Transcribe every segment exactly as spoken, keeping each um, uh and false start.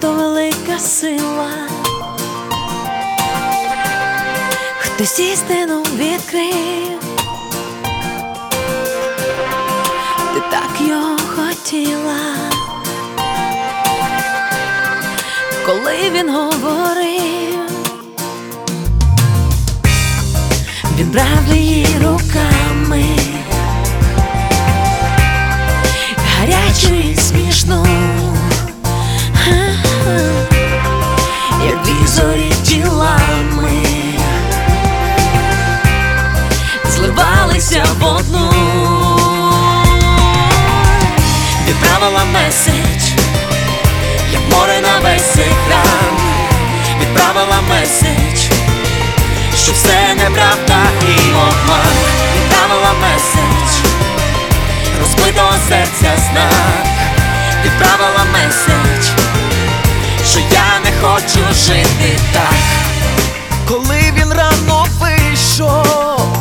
то велика сила. Хтось істину відкрив, ти так його хотіла. Коли він говорив, він брав її руками, гарячу і смішну, як дві зорі тілами зливалися в одну. Відправила меседж, як море на весь екран. Відправила меседж, що все неправда і обман. Відправила меседж, розбитого серця знак. Відправила меседж, що я не хочу жити так. Коли він рано вийшов,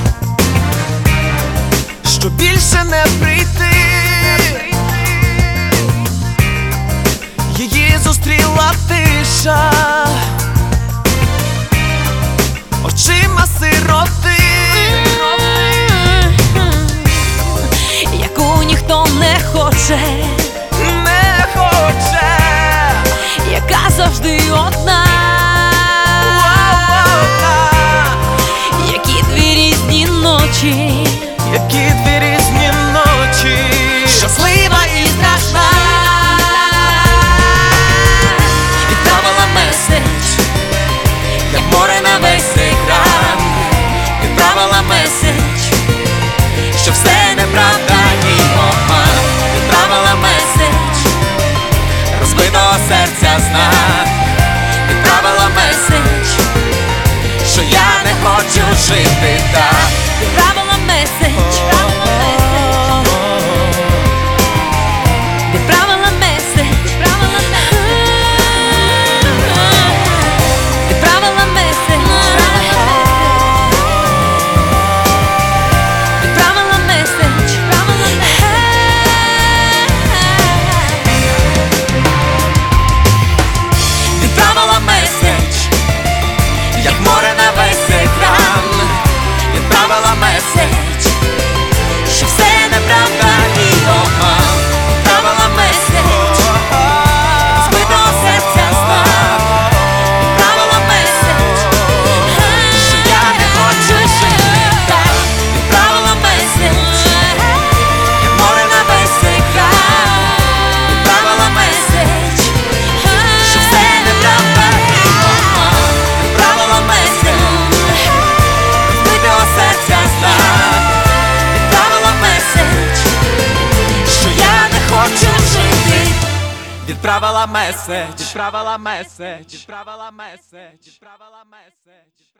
що більше не прийти, її зустріла тиша очима сироти, яку ніхто не хоче, не хоче, яка завжди одна. Які дві різні ночі, які дві різні ночі, щаслива і страшна. Відправила меседж, як море на весь екран. Відправила меседж, що все неправда і обман. Відправила меседж, розбитого серця знак. Відправила меседж, що я не хочу жити так. Відправила меседж, відправила меседж, відправила меседж, відправила меседж. Відправила меседж, як море на весь екран. Відправила меседж, що все неправда і обман. Відправила меседж, збитого серця знак. Відправила меседж, що я не хочу жити так. Відправила меседж, як море на весь екран. Відправила меседж, що все неправда і обман. Відправила меседж, збитого серця знак. Відправила меседж, що я не хочу жити. відправила меседж, відправила меседж, відправила меседж, відправила меседж.